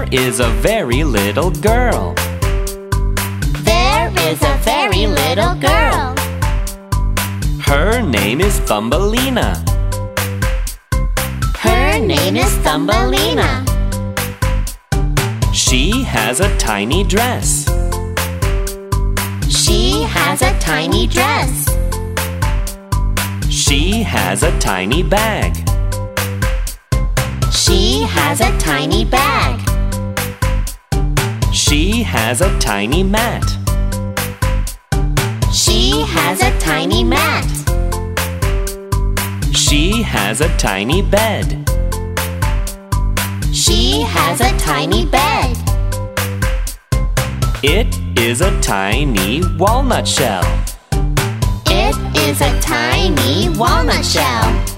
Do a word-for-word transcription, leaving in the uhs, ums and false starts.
is a very little girl. There is a very little girl. Her name is Thumbelina. Her name is Thumbelina. She has a tiny dress. She has a tiny dress. She has a tiny bag. She has a tiny bag. She has a tiny mat. She has a tiny mat. She has a tiny bed. She has a tiny bed. It is a tiny walnut shell. It is a tiny walnut shell.